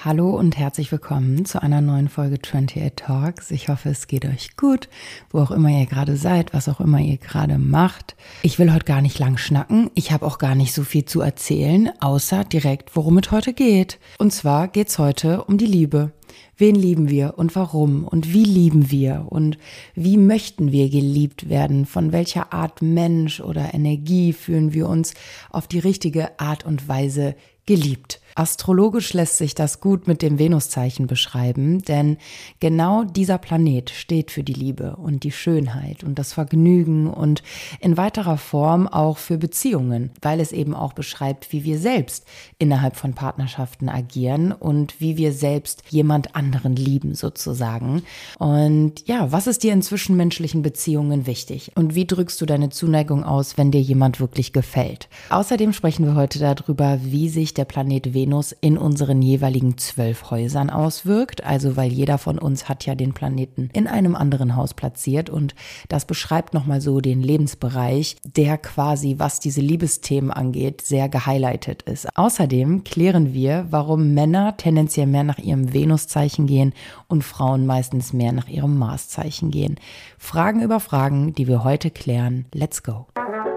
Hallo und herzlich willkommen zu einer neuen Folge 28 Talks. Ich hoffe, es geht euch gut, wo auch immer ihr gerade seid, was auch immer ihr gerade macht. Ich will heute gar nicht lang schnacken. Ich habe auch gar nicht so viel zu erzählen, außer direkt, worum es heute geht. Und zwar geht es heute um die Liebe. Wen lieben wir und warum und wie lieben wir und wie möchten wir geliebt werden? Von welcher Art Mensch oder Energie fühlen wir uns auf die richtige Art und Weise geliebt? Astrologisch lässt sich das gut mit dem Venuszeichen beschreiben, denn genau dieser Planet steht für die Liebe und die Schönheit und das Vergnügen und in weiterer Form auch für Beziehungen, weil es eben auch beschreibt, wie wir selbst innerhalb von Partnerschaften agieren und wie wir selbst jemand anderen lieben sozusagen. Und ja, was ist dir in zwischenmenschlichen Beziehungen wichtig? Und wie drückst du deine Zuneigung aus, wenn dir jemand wirklich gefällt? Außerdem sprechen wir heute darüber, wie sich der Planet Venus in unseren jeweiligen 12 Häusern auswirkt. Also weil jeder von uns hat ja den Planeten in einem anderen Haus platziert und das beschreibt nochmal so den Lebensbereich, der quasi, was diese Liebesthemen angeht, sehr gehighlightet ist. Außerdem klären wir, warum Männer tendenziell mehr nach ihrem Venuszeichen gehen und Frauen meistens mehr nach ihrem Marszeichen gehen. Fragen über Fragen, die wir heute klären. Let's go!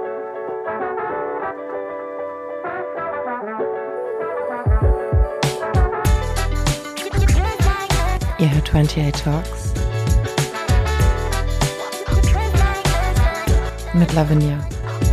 Ihr hört 28 Talks mit Lavinia.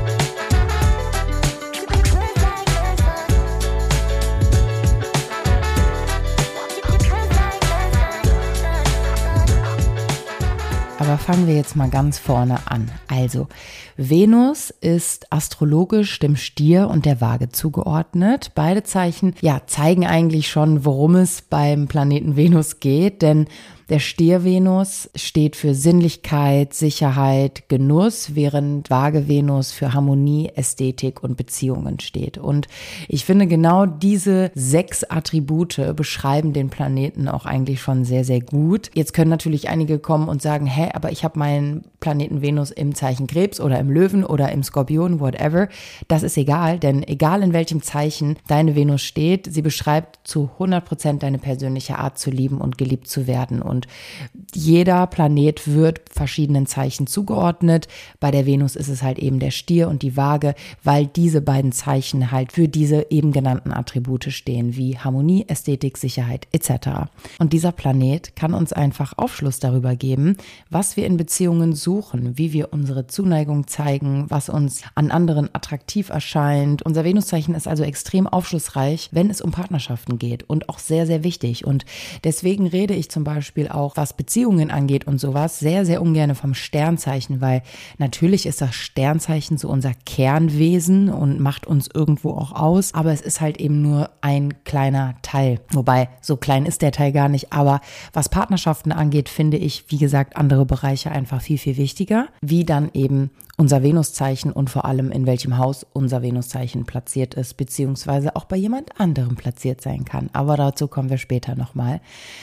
Aber fangen wir jetzt mal ganz vorne an. Also, Venus ist astrologisch dem Stier und der Waage zugeordnet. Beide Zeichen, zeigen eigentlich schon, worum es beim Planeten Venus geht, denn der Stier-Venus steht für Sinnlichkeit, Sicherheit, Genuss, während Waage-Venus für Harmonie, Ästhetik und Beziehungen steht. Und ich finde, genau diese 6 Attribute beschreiben den Planeten auch eigentlich schon sehr, sehr gut. Jetzt können natürlich einige kommen und sagen, aber ich habe meinen Planeten Venus im Zeichen Krebs oder im Löwen oder im Skorpion, whatever. Das ist egal, denn egal in welchem Zeichen deine Venus steht, sie beschreibt zu 100% deine persönliche Art zu lieben und geliebt zu werden. Und jeder Planet wird verschiedenen Zeichen zugeordnet. Bei der Venus ist es halt eben der Stier und die Waage, weil diese beiden Zeichen halt für diese eben genannten Attribute stehen, wie Harmonie, Ästhetik, Sicherheit etc. Und dieser Planet kann uns einfach Aufschluss darüber geben, was wir in Beziehungen suchen, wie wir unsere Zuneigung zeigen, was uns an anderen attraktiv erscheint. Unser Venuszeichen ist also extrem aufschlussreich, wenn es um Partnerschaften geht und auch sehr, sehr wichtig. Und deswegen rede ich zum Beispiel auch, was Beziehungen angeht und sowas, sehr, sehr ungern vom Sternzeichen, weil natürlich ist das Sternzeichen so unser Kernwesen und macht uns irgendwo auch aus, aber es ist halt eben nur ein kleiner Teil. Wobei, so klein ist der Teil gar nicht, aber was Partnerschaften angeht, finde ich, wie gesagt, andere Bereiche einfach viel, viel wichtiger, wie dann eben unser Venuszeichen und vor allem in welchem Haus unser Venuszeichen platziert ist, beziehungsweise auch bei jemand anderem platziert sein kann. Aber dazu kommen wir später nochmal.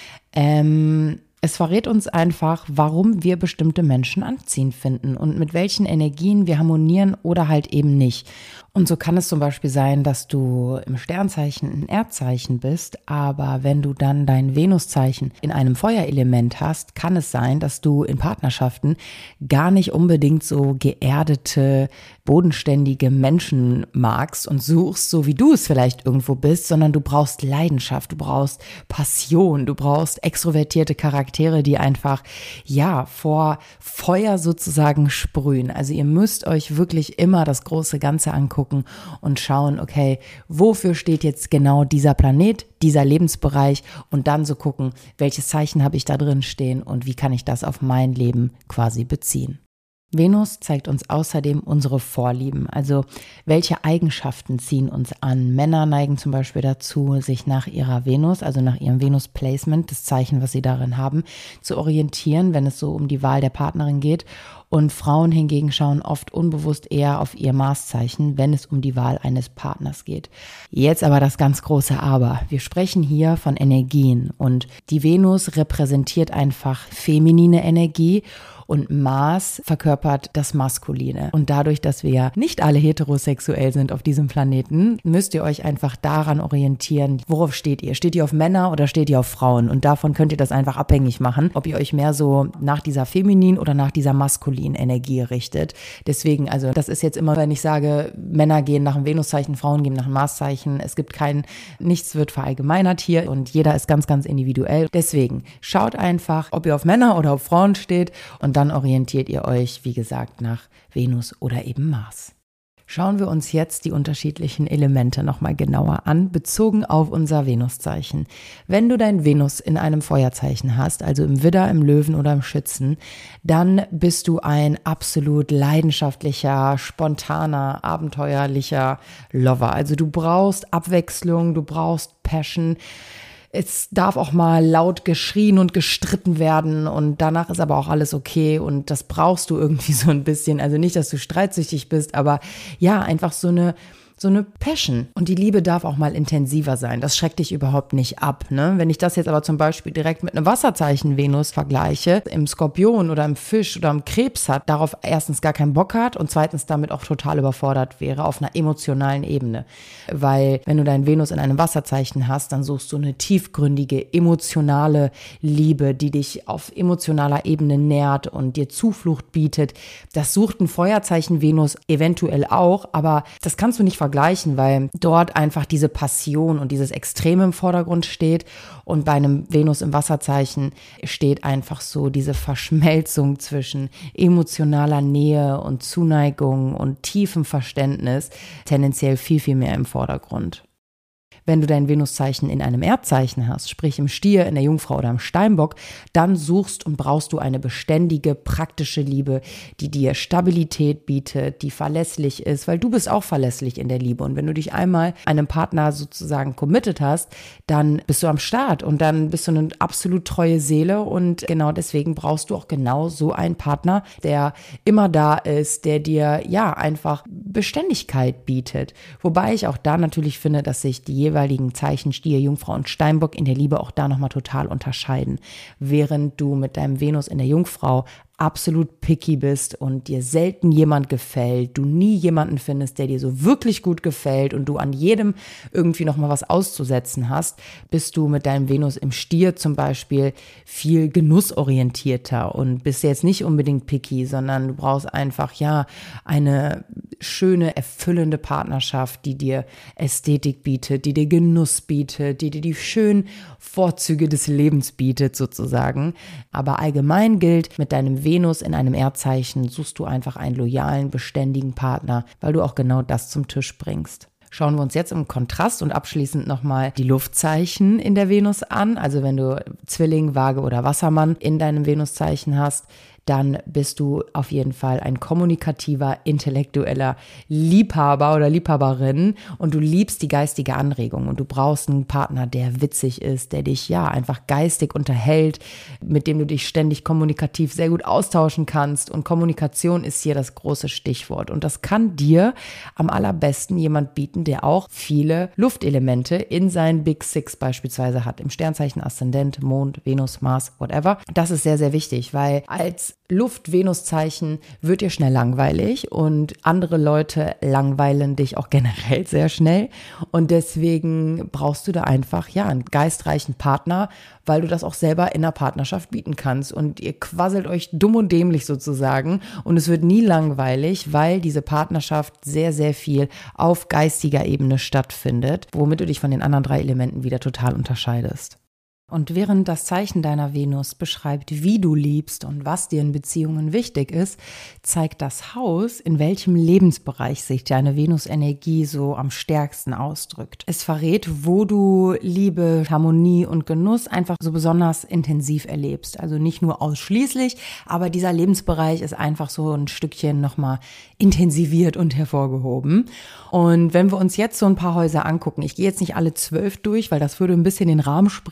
Es verrät uns einfach, warum wir bestimmte Menschen anziehend finden und mit welchen Energien wir harmonieren oder halt eben nicht. Und so kann es zum Beispiel sein, dass du im Sternzeichen ein Erdzeichen bist, aber wenn du dann dein Venuszeichen in einem Feuerelement hast, kann es sein, dass du in Partnerschaften gar nicht unbedingt so geerdete, bodenständige Menschen magst und suchst, so wie du es vielleicht irgendwo bist, sondern du brauchst Leidenschaft, du brauchst Passion, du brauchst extrovertierte Charaktere, die einfach, vor Feuer sozusagen sprühen. Also ihr müsst euch wirklich immer das große Ganze angucken und schauen, okay, wofür steht jetzt genau dieser Planet, dieser Lebensbereich und dann so gucken, welches Zeichen habe ich da drin stehen und wie kann ich das auf mein Leben quasi beziehen. Venus zeigt uns außerdem unsere Vorlieben, also welche Eigenschaften ziehen uns an. Männer neigen zum Beispiel dazu, sich nach ihrer Venus, also nach ihrem Venus-Placement, das Zeichen, was sie darin haben, zu orientieren, wenn es so um die Wahl der Partnerin geht. Und Frauen hingegen schauen oft unbewusst eher auf ihr Marszeichen, wenn es um die Wahl eines Partners geht. Jetzt aber das ganz große Aber. Wir sprechen hier von Energien und die Venus repräsentiert einfach feminine Energie und Mars verkörpert das Maskuline. Und dadurch, dass wir nicht alle heterosexuell sind auf diesem Planeten, müsst ihr euch einfach daran orientieren, worauf steht ihr? Steht ihr auf Männer oder steht ihr auf Frauen? Und davon könnt ihr das einfach abhängig machen, ob ihr euch mehr so nach dieser femininen oder nach dieser maskulinen Energie richtet. Deswegen, also das ist jetzt immer, wenn ich sage, Männer gehen nach dem Venuszeichen, Frauen gehen nach dem Marszeichen. Es gibt nichts wird verallgemeinert hier und jeder ist ganz, ganz individuell. Deswegen schaut einfach, ob ihr auf Männer oder auf Frauen steht und dann orientiert ihr euch, wie gesagt, nach Venus oder eben Mars. Schauen wir uns jetzt die unterschiedlichen Elemente nochmal genauer an, bezogen auf unser Venuszeichen. Wenn du dein Venus in einem Feuerzeichen hast, also im Widder, im Löwen oder im Schützen, dann bist du ein absolut leidenschaftlicher, spontaner, abenteuerlicher Lover. Also du brauchst Abwechslung, du brauchst Passion. Es darf auch mal laut geschrien und gestritten werden und danach ist aber auch alles okay und das brauchst du irgendwie so ein bisschen. Also nicht, dass du streitsüchtig bist, aber ja, einfach so eine Passion. Und die Liebe darf auch mal intensiver sein. Das schreckt dich überhaupt nicht ab, ne? Wenn ich das jetzt aber zum Beispiel direkt mit einem Wasserzeichen Venus vergleiche, im Skorpion oder im Fisch oder im Krebs hat, darauf erstens gar keinen Bock hat und zweitens damit auch total überfordert wäre auf einer emotionalen Ebene. Weil wenn du dein Venus in einem Wasserzeichen hast, dann suchst du eine tiefgründige, emotionale Liebe, die dich auf emotionaler Ebene nährt und dir Zuflucht bietet. Das sucht ein Feuerzeichen Venus eventuell auch, aber das kannst du nicht vergleichen, weil dort einfach diese Passion und dieses Extreme im Vordergrund steht und bei einem Venus im Wasserzeichen steht einfach so diese Verschmelzung zwischen emotionaler Nähe und Zuneigung und tiefem Verständnis tendenziell viel, viel mehr im Vordergrund. Wenn du dein Venuszeichen in einem Erdzeichen hast, sprich im Stier, in der Jungfrau oder im Steinbock, dann suchst und brauchst du eine beständige, praktische Liebe, die dir Stabilität bietet, die verlässlich ist, weil du bist auch verlässlich in der Liebe. Und wenn du dich einmal einem Partner sozusagen committed hast, dann bist du am Start und dann bist du eine absolut treue Seele und genau deswegen brauchst du auch genau so einen Partner, der immer da ist, der dir ja einfach Beständigkeit bietet. Wobei ich auch da natürlich finde, dass sich die jeweiligen Zeichen Stier, Jungfrau und Steinbock in der Liebe auch da nochmal total unterscheiden. Während du mit deinem Venus in der Jungfrau absolut picky bist und dir selten jemand gefällt, du nie jemanden findest, der dir so wirklich gut gefällt und du an jedem irgendwie nochmal was auszusetzen hast, bist du mit deinem Venus im Stier zum Beispiel viel genussorientierter und bist jetzt nicht unbedingt picky, sondern du brauchst einfach ja eine schöne, erfüllende Partnerschaft, die dir Ästhetik bietet, die dir Genuss bietet, die dir die schönen Vorzüge des Lebens bietet sozusagen. Aber allgemein gilt, mit deinem Venus in einem Erdzeichen suchst du einfach einen loyalen, beständigen Partner, weil du auch genau das zum Tisch bringst. Schauen wir uns jetzt im Kontrast und abschließend nochmal die Luftzeichen in der Venus an. Also wenn du Zwilling, Waage oder Wassermann in deinem Venuszeichen hast, dann bist du auf jeden Fall ein kommunikativer, intellektueller Liebhaber oder Liebhaberin und du liebst die geistige Anregung und du brauchst einen Partner, der witzig ist, der dich ja einfach geistig unterhält, mit dem du dich ständig kommunikativ sehr gut austauschen kannst und Kommunikation ist hier das große Stichwort und das kann dir am allerbesten jemand bieten, der auch viele Luftelemente in seinen Big Six beispielsweise hat, im Sternzeichen Aszendent, Mond, Venus, Mars, whatever. Das ist sehr, sehr wichtig, weil als Luft-Venus-Zeichen wird dir schnell langweilig und andere Leute langweilen dich auch generell sehr schnell und deswegen brauchst du da einfach ja einen geistreichen Partner, weil du das auch selber in der Partnerschaft bieten kannst und ihr quasselt euch dumm und dämlich sozusagen und es wird nie langweilig, weil diese Partnerschaft sehr, sehr viel auf geistiger Ebene stattfindet, womit du dich von den anderen 3 Elementen wieder total unterscheidest. Und während das Zeichen deiner Venus beschreibt, wie du liebst und was dir in Beziehungen wichtig ist, zeigt das Haus, in welchem Lebensbereich sich deine Venus-Energie so am stärksten ausdrückt. Es verrät, wo du Liebe, Harmonie und Genuss einfach so besonders intensiv erlebst. Also nicht nur ausschließlich, aber dieser Lebensbereich ist einfach so ein Stückchen nochmal intensiviert und hervorgehoben. Und wenn wir uns jetzt so ein paar Häuser angucken, ich gehe jetzt nicht alle 12 durch, weil das würde ein bisschen den Rahmen sprengen, aber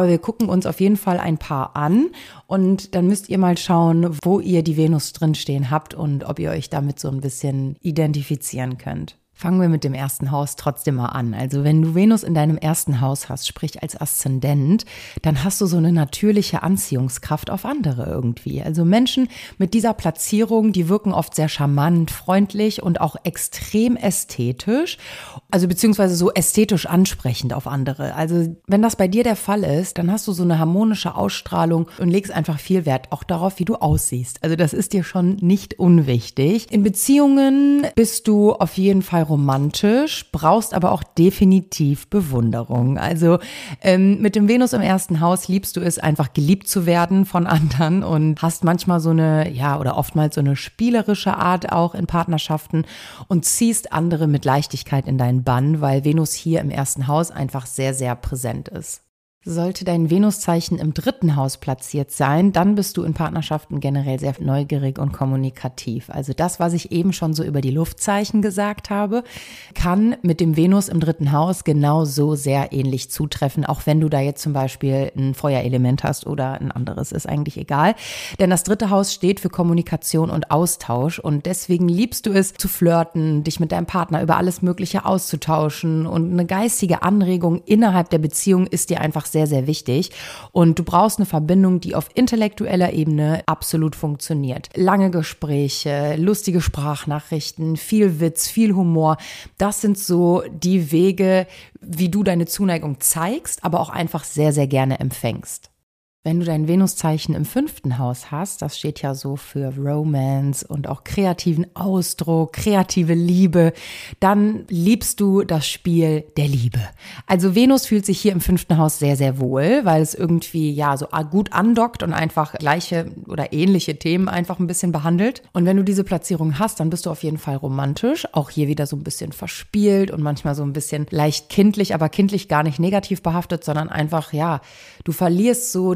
Aber wir gucken uns auf jeden Fall ein paar an und dann müsst ihr mal schauen, wo ihr die Venus drinstehen habt und ob ihr euch damit so ein bisschen identifizieren könnt. Fangen wir mit dem ersten Haus trotzdem mal an. Also wenn du Venus in deinem ersten Haus hast, sprich als Aszendent, dann hast du so eine natürliche Anziehungskraft auf andere irgendwie. Also Menschen mit dieser Platzierung, die wirken oft sehr charmant, freundlich und auch extrem ästhetisch, also beziehungsweise so ästhetisch ansprechend auf andere. Also wenn das bei dir der Fall ist, dann hast du so eine harmonische Ausstrahlung und legst einfach viel Wert auch darauf, wie du aussiehst. Also das ist dir schon nicht unwichtig. In Beziehungen bist du auf jeden Fall romantisch, brauchst aber auch definitiv Bewunderung. Also mit dem Venus im ersten Haus liebst du es, einfach geliebt zu werden von anderen und hast manchmal so eine, ja, oder oftmals so eine spielerische Art auch in Partnerschaften und ziehst andere mit Leichtigkeit in deinen Bann, weil Venus hier im ersten Haus einfach sehr, sehr präsent ist. Sollte dein Venuszeichen im dritten Haus platziert sein, dann bist du in Partnerschaften generell sehr neugierig und kommunikativ. Also das, was ich eben schon so über die Luftzeichen gesagt habe, kann mit dem Venus im dritten Haus genauso sehr ähnlich zutreffen, auch wenn du da jetzt zum Beispiel ein Feuerelement hast oder ein anderes, ist eigentlich egal. Denn das dritte Haus steht für Kommunikation und Austausch und deswegen liebst du es zu flirten, dich mit deinem Partner über alles Mögliche auszutauschen und eine geistige Anregung innerhalb der Beziehung ist dir einfach sehr, sehr wichtig und du brauchst eine Verbindung, die auf intellektueller Ebene absolut funktioniert. Lange Gespräche, lustige Sprachnachrichten, viel Witz, viel Humor, das sind so die Wege, wie du deine Zuneigung zeigst, aber auch einfach sehr, sehr gerne empfängst. Wenn du dein Venuszeichen im 5. Haus hast, das steht ja so für Romance und auch kreativen Ausdruck, kreative Liebe, dann liebst du das Spiel der Liebe. Also Venus fühlt sich hier im 5. Haus sehr, sehr wohl, weil es irgendwie ja so gut andockt und einfach gleiche oder ähnliche Themen einfach ein bisschen behandelt. Und wenn du diese Platzierung hast, dann bist du auf jeden Fall romantisch, auch hier wieder so ein bisschen verspielt und manchmal so ein bisschen leicht kindlich, aber kindlich gar nicht negativ behaftet, sondern einfach, ja, du verlierst so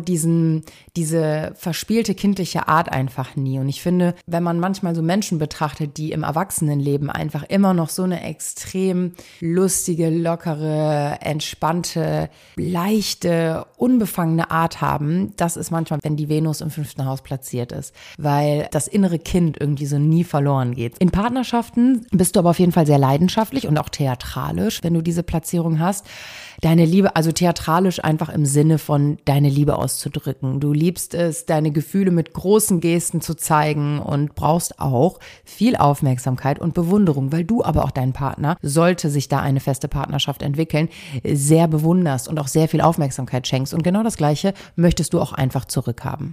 diese verspielte kindliche Art einfach nie. Und ich finde, wenn man manchmal so Menschen betrachtet, die im Erwachsenenleben einfach immer noch so eine extrem lustige, lockere, entspannte, leichte, unbefangene Art haben, das ist manchmal, wenn die Venus im 5. Haus platziert ist, weil das innere Kind irgendwie so nie verloren geht. In Partnerschaften bist du aber auf jeden Fall sehr leidenschaftlich und auch theatralisch, wenn du diese Platzierung hast. Deine Liebe, also theatralisch einfach im Sinne von deine Liebe auszudrücken. Du liebst es, deine Gefühle mit großen Gesten zu zeigen und brauchst auch viel Aufmerksamkeit und Bewunderung, weil du aber auch deinen Partner, sollte sich da eine feste Partnerschaft entwickeln, sehr bewunderst und auch sehr viel Aufmerksamkeit schenkst. Und genau das Gleiche möchtest du auch einfach zurückhaben.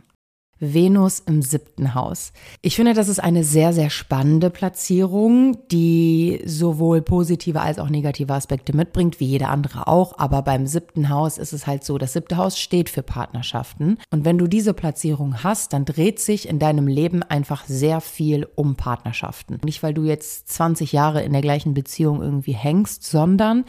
Venus im 7. Haus. Ich finde, das ist eine sehr, sehr spannende Platzierung, die sowohl positive als auch negative Aspekte mitbringt, wie jede andere auch. Aber beim 7. Haus ist es halt so, das 7. Haus steht für Partnerschaften. Und wenn du diese Platzierung hast, dann dreht sich in deinem Leben einfach sehr viel um Partnerschaften. Nicht, weil du jetzt 20 Jahre in der gleichen Beziehung irgendwie hängst, sondern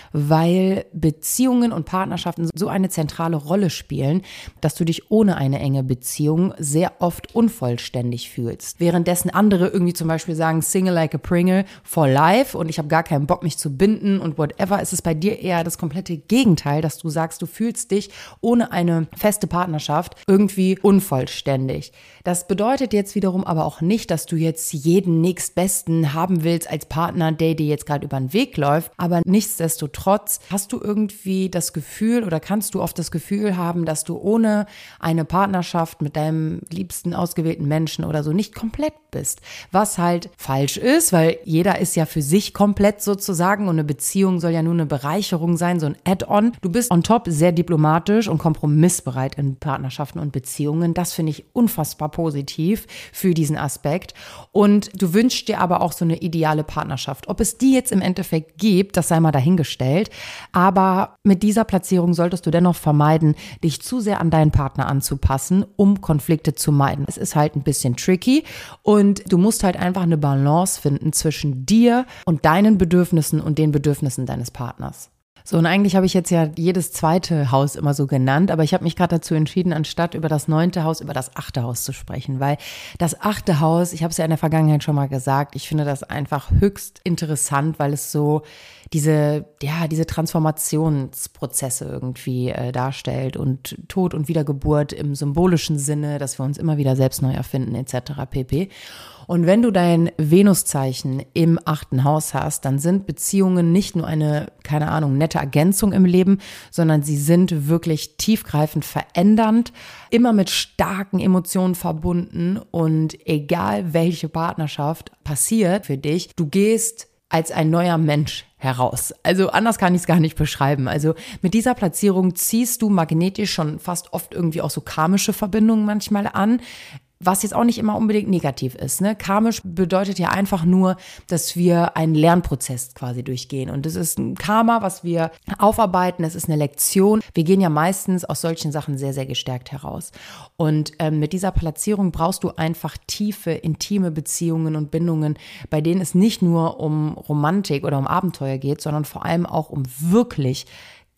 weil Beziehungen und Partnerschaften so eine zentrale Rolle spielen, dass du dich ohne eine enge Beziehung sehr oft unvollständig fühlst. Währenddessen andere irgendwie zum Beispiel sagen, Single like a Pringle for life und ich habe gar keinen Bock, mich zu binden und whatever, ist es bei dir eher das komplette Gegenteil, dass du sagst, du fühlst dich ohne eine feste Partnerschaft irgendwie unvollständig. Das bedeutet jetzt wiederum aber auch nicht, dass du jetzt jeden nächstbesten haben willst als Partner, der dir jetzt gerade über den Weg läuft, aber nichtsdestotrotz hast du irgendwie das Gefühl oder kannst du oft das Gefühl haben, dass du ohne eine Partnerschaft mit deinem liebsten ausgewählten Menschen oder so nicht komplett bist. Was halt falsch ist, weil jeder ist ja für sich komplett sozusagen und eine Beziehung soll ja nur eine Bereicherung sein, so ein Add-on. Du bist on top sehr diplomatisch und kompromissbereit in Partnerschaften und Beziehungen. Das finde ich unfassbar positiv für diesen Aspekt. Und du wünschst dir aber auch so eine ideale Partnerschaft. Ob es die jetzt im Endeffekt gibt, das sei mal dahingestellt. Aber mit dieser Platzierung solltest du dennoch vermeiden, dich zu sehr an deinen Partner anzupassen, um Konflikte zu meiden. Es ist halt ein bisschen tricky und du musst halt einfach eine Balance finden zwischen dir und deinen Bedürfnissen und den Bedürfnissen deines Partners. So, und eigentlich habe ich jetzt ja jedes zweite Haus immer so genannt, aber ich habe mich gerade dazu entschieden, anstatt über das 9. Haus, über das 8. Haus zu sprechen, weil das 8. Haus, ich habe es ja in der Vergangenheit schon mal gesagt, ich finde das einfach höchst interessant, weil es so diese Transformationsprozesse irgendwie darstellt und Tod und Wiedergeburt im symbolischen Sinne, dass wir uns immer wieder selbst neu erfinden etc. pp. Und wenn du dein Venuszeichen im 8. Haus hast, dann sind Beziehungen nicht nur eine, keine Ahnung, nette Ergänzung im Leben, sondern sie sind wirklich tiefgreifend verändernd, immer mit starken Emotionen verbunden und egal welche Partnerschaft passiert für dich, du gehst als ein neuer Mensch heraus. Also anders kann ich es gar nicht beschreiben. Also mit dieser Platzierung ziehst du magnetisch schon fast oft irgendwie auch so karmische Verbindungen manchmal an. Was jetzt auch nicht immer unbedingt negativ ist, ne? Karmisch bedeutet ja einfach nur, dass wir einen Lernprozess quasi durchgehen. Und das ist ein Karma, was wir aufarbeiten. Es ist eine Lektion. Wir gehen ja meistens aus solchen Sachen sehr, sehr gestärkt heraus. Und mit dieser Platzierung brauchst du einfach tiefe, intime Beziehungen und Bindungen, bei denen es nicht nur um Romantik oder um Abenteuer geht, sondern vor allem auch um wirklich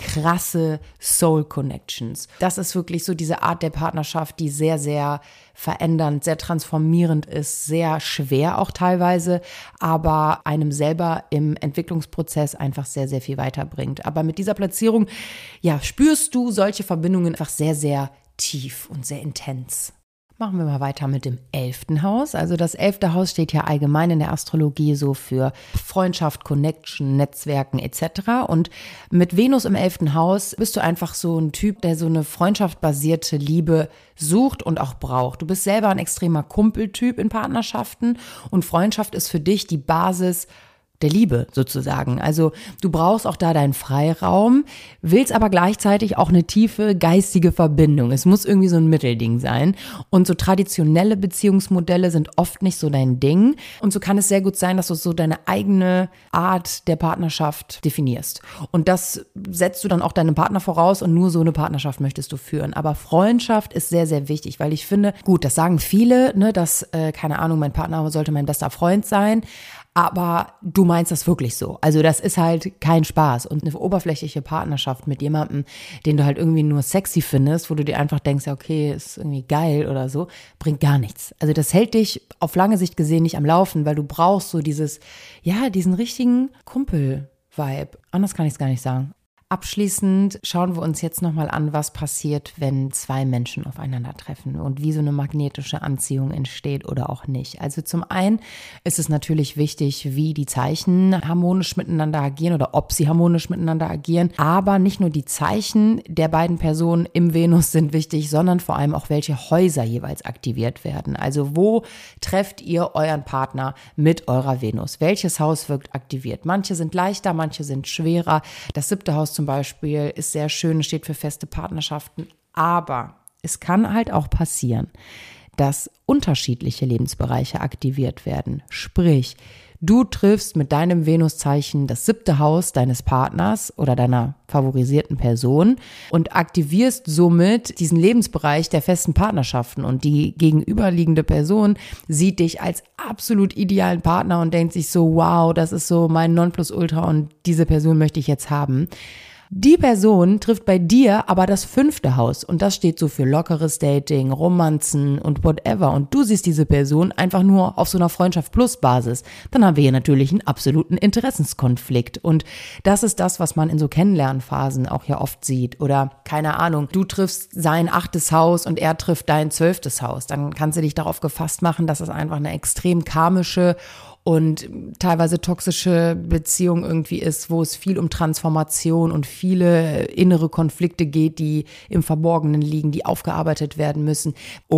krasse Soul Connections. Das ist wirklich so diese Art der Partnerschaft, die sehr, sehr verändernd, sehr transformierend ist, sehr schwer auch teilweise, aber einem selber im Entwicklungsprozess einfach sehr, sehr viel weiterbringt. Aber mit dieser Platzierung, ja, spürst du solche Verbindungen einfach sehr, sehr tief und sehr intens. Machen wir mal weiter mit dem 11. Haus. Also das 11. Haus steht ja allgemein in der Astrologie so für Freundschaft, Connection, Netzwerken etc. Und mit Venus im 11. Haus bist du einfach so ein Typ, der so eine freundschaftbasierte Liebe sucht und auch braucht. Du bist selber ein extremer Kumpeltyp in Partnerschaften und Freundschaft ist für dich die Basis der Liebe sozusagen. Also du brauchst auch da deinen Freiraum, willst aber gleichzeitig auch eine tiefe geistige Verbindung. Es muss irgendwie so ein Mittelding sein. Und so traditionelle Beziehungsmodelle sind oft nicht so dein Ding. Und so kann es sehr gut sein, dass du so deine eigene Art der Partnerschaft definierst. Und das setzt du dann auch deinem Partner voraus und nur so eine Partnerschaft möchtest du führen. Aber Freundschaft ist sehr, sehr wichtig, weil ich finde, gut, das sagen viele, ne, dass, keine Ahnung, mein Partner sollte mein bester Freund sein. Aber du meinst das wirklich so. Also das ist halt kein Spaß. Und eine oberflächliche Partnerschaft mit jemandem, den du halt irgendwie nur sexy findest, wo du dir einfach denkst, ja okay, ist irgendwie geil oder so, bringt gar nichts. Also das hält dich auf lange Sicht gesehen nicht am Laufen, weil du brauchst so diesen richtigen Kumpel-Vibe. Anders kann ich es gar nicht sagen. Abschließend schauen wir uns jetzt nochmal an, was passiert, wenn zwei Menschen aufeinandertreffen und wie so eine magnetische Anziehung entsteht oder auch nicht. Also zum einen ist es natürlich wichtig, wie die Zeichen harmonisch miteinander agieren oder ob sie harmonisch miteinander agieren. Aber nicht nur die Zeichen der beiden Personen im Venus sind wichtig, sondern vor allem auch, welche Häuser jeweils aktiviert werden. Also wo trefft ihr euren Partner mit eurer Venus? Welches Haus wirkt aktiviert? Manche sind leichter, manche sind schwerer. Das 7. Haus zum Beispiel ist sehr schön, steht für feste Partnerschaften, aber es kann halt auch passieren, dass unterschiedliche Lebensbereiche aktiviert werden. Sprich, du triffst mit deinem Venuszeichen das 7. Haus deines Partners oder deiner favorisierten Person und aktivierst somit diesen Lebensbereich der festen Partnerschaften und die gegenüberliegende Person sieht dich als absolut idealen Partner und denkt sich so, wow, das ist so mein Nonplusultra und diese Person möchte ich jetzt haben. Die Person trifft bei dir aber das 5. Haus und das steht so für lockeres Dating, Romanzen und whatever und du siehst diese Person einfach nur auf so einer Freundschaft-Plus-Basis. Dann haben wir hier natürlich einen absoluten Interessenskonflikt und das ist das, was man in so Kennenlernphasen auch ja oft sieht oder keine Ahnung, du triffst sein 8. Haus und er trifft dein 12. Haus. Dann kannst du dich darauf gefasst machen, dass es einfach eine extrem karmische und teilweise toxische Beziehung irgendwie ist, wo es viel um Transformation und viele innere Konflikte geht, die im Verborgenen liegen, die aufgearbeitet werden müssen.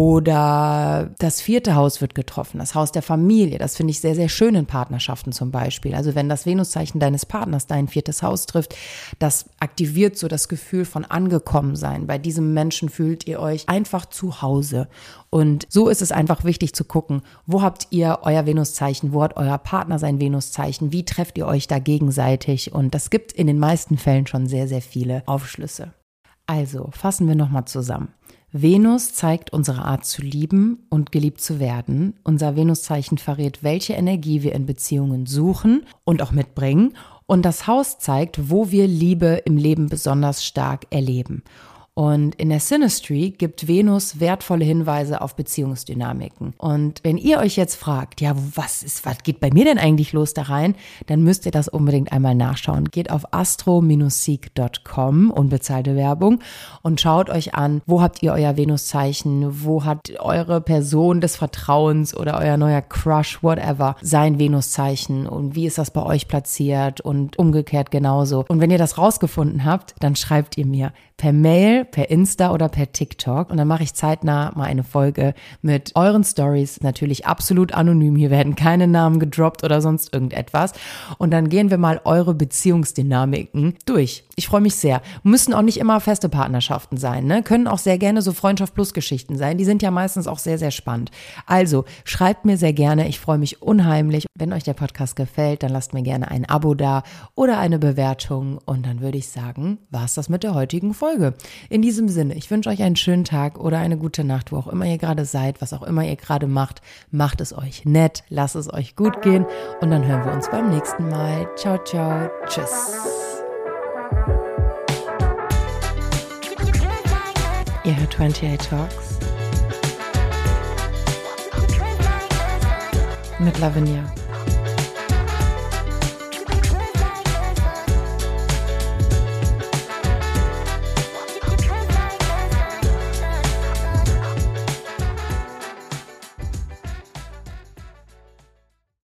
Oder das 4. Haus wird getroffen, das Haus der Familie. Das finde ich sehr, sehr schön in Partnerschaften zum Beispiel. Also wenn das Venuszeichen deines Partners dein 4. Haus trifft, das aktiviert so das Gefühl von Angekommensein. Bei diesem Menschen fühlt ihr euch einfach zu Hause. Und so ist es einfach wichtig zu gucken, wo habt ihr euer Venuszeichen, wo hat euer Partner sein Venuszeichen, wie trefft ihr euch da gegenseitig und das gibt in den meisten Fällen schon sehr, sehr viele Aufschlüsse. Also fassen wir nochmal zusammen. Venus zeigt unsere Art zu lieben und geliebt zu werden. Unser Venuszeichen verrät, welche Energie wir in Beziehungen suchen und auch mitbringen. Und das Haus zeigt, wo wir Liebe im Leben besonders stark erleben. Und in der Synastry gibt Venus wertvolle Hinweise auf Beziehungsdynamiken. Und wenn ihr euch jetzt fragt, ja, was geht bei mir denn eigentlich los da rein, dann müsst ihr das unbedingt einmal nachschauen. Geht auf astro-seek.com, unbezahlte Werbung, und schaut euch an, wo habt ihr euer Venuszeichen, wo hat eure Person des Vertrauens oder euer neuer Crush, whatever, sein Venuszeichen und wie ist das bei euch platziert und umgekehrt genauso. Und wenn ihr das rausgefunden habt, dann schreibt ihr mir per Mail, per Insta oder per TikTok und dann mache ich zeitnah mal eine Folge mit euren Stories, natürlich absolut anonym, hier werden keine Namen gedroppt oder sonst irgendetwas und dann gehen wir mal eure Beziehungsdynamiken durch. Ich freue mich sehr. Müssen auch nicht immer feste Partnerschaften sein, ne? Können auch sehr gerne so Freundschaft plus Geschichten sein, die sind ja meistens auch sehr, sehr spannend. Also schreibt mir sehr gerne, ich freue mich unheimlich. Wenn euch der Podcast gefällt, dann lasst mir gerne ein Abo da oder eine Bewertung und dann würde ich sagen, war's das mit der heutigen Folge. In diesem Sinne, ich wünsche euch einen schönen Tag oder eine gute Nacht, wo auch immer ihr gerade seid, was auch immer ihr gerade macht. Macht es euch nett, lasst es euch gut gehen und dann hören wir uns beim nächsten Mal. Ciao, ciao, tschüss. Ihr hört 28 Talks mit Lavinia.